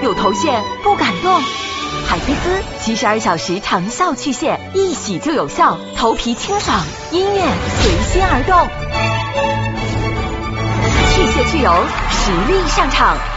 有头屑不敢动。海飞丝72小时长效去屑，一洗就有效，头皮清爽，音乐随心而动。去屑去油，实力上场。